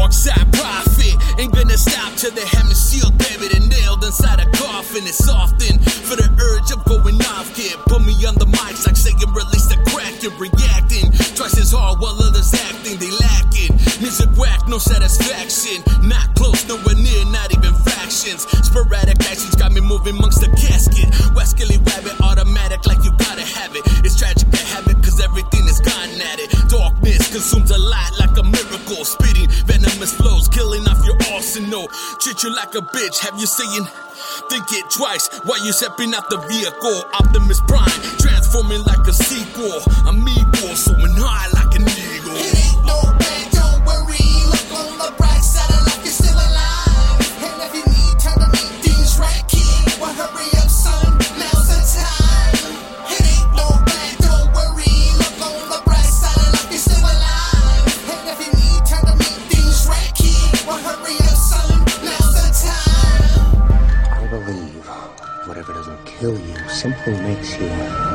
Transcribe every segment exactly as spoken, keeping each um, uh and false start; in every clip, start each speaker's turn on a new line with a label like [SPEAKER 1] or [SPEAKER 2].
[SPEAKER 1] dark side profit ain't gonna stop till they have me sealed, buried and nailed inside a coffin. It's often for the urge of going off, kid. Put me on the mics like saying release the crack. You're reacting twice as hard while others acting, they lacking. Music whack, no satisfaction. Not close, nowhere near, not even fractions. Sporadic actions got me moving amongst the casket. West Gilly rabbit, automatic like you gotta have it. It's tragic to have it cause everything is gone at it. Darkness consumes a lot like a miracle. Spitting venomous flows, killing off your arsenal. Treat you like a bitch, have you seen? Think it twice while you stepping out the vehicle. Optimus Prime, transforming like a sequel. I'm equal, soaring high like an eagle.
[SPEAKER 2] It ain't no bad, don't worry. Look on the bright side of life, you're still alive. And if you need time to make things right, kid, well hurry up, son, now's the time. It ain't no bad, don't worry. Look on the bright side of life, you're still alive. And if you need time to make things right, kid, well hurry up, son, now's the time.
[SPEAKER 3] I believe whatever doesn't kill you simply makes you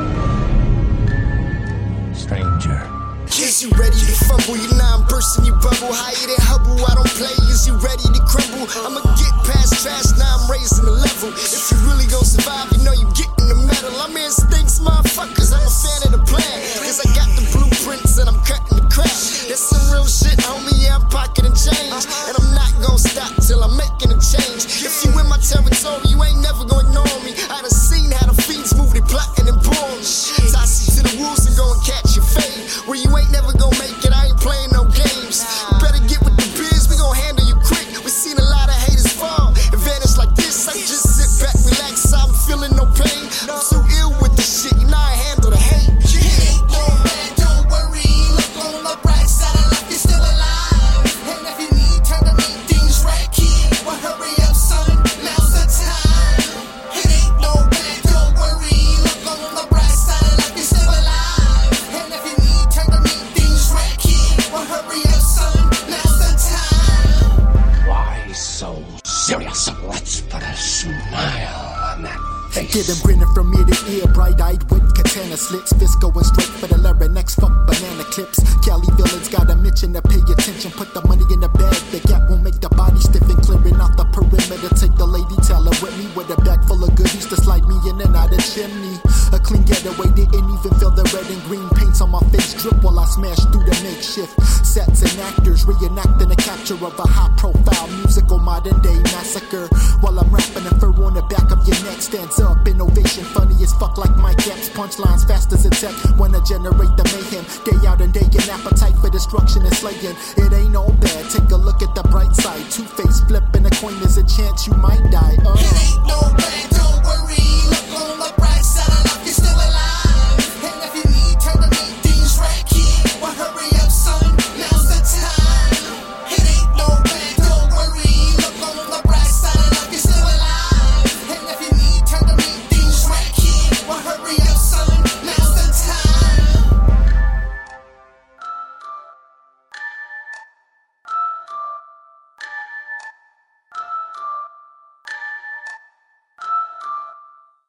[SPEAKER 3] stranger.
[SPEAKER 4] Is you ready to fumble? You're not bursting your bubble. Higher than Hubble, I don't play. Is you ready to crumble? I'ma get past trash, now I'm raising the level. If you really gon' survive, you know you getting the medal. I'm instincts, motherfuckers, I'm a fan of the plan. Cause I got the blueprints and I'm cutting the crap. That's some real shit, homie, yeah, I'm pocketing change. And I'm not gon' stop till I'm making a change. If you in my territory, you ain't never gon' ignore me. I done seen how the fiends move, they plotting and boring. Toss you to the wolves and go and catch your fade. Where you ain't never gon' make it, I ain't playing no games. You better get with the biz, we gon' handle you quick. We seen a lot of haters fall and vanish like this. I just sit back, relax, I'm feeling no pain. I'm too ill with the shit, you know I handle the hate.
[SPEAKER 2] It ain't no bad, don't worry. Look on the bright side of life, you're still alive. And if you need time to make things right, kid, well hurry up, son, now's the time. It ain't no bad, don't worry. Look on the bright side of life, you're still alive. And if you need time to make things right, kid, well hurry up, son, now's the time.
[SPEAKER 3] Why so serious? Let's put a smile on that face.
[SPEAKER 5] Get him grinning from ear to ear, bright-eyed with katana slits. Fist going straight for the larynx, fuck banana clips. Cali villains got a mention to pay attention. Put the money in the bag, the gap won't make the body stiff and clearing out the perimeter. Take the lady, tell her with me with a bag full of goodies to slide me in and out of chimney. A clean getaway, didn't even feel the red and green paints on my face drip while I smash through the makeshift sets and actors reenacting the capture of a high-profile musical modern-day massacre. While I'm rapping and fur on the back of your neck stands up, innovation funny as fuck like Mike Epps. Punchlines fast as a tech, wanna generate the mayhem. Day out and day in, appetite for destruction and slaying. It ain't all bad, take a look at the bright side. Two-face flipping a coin, there's a chance you might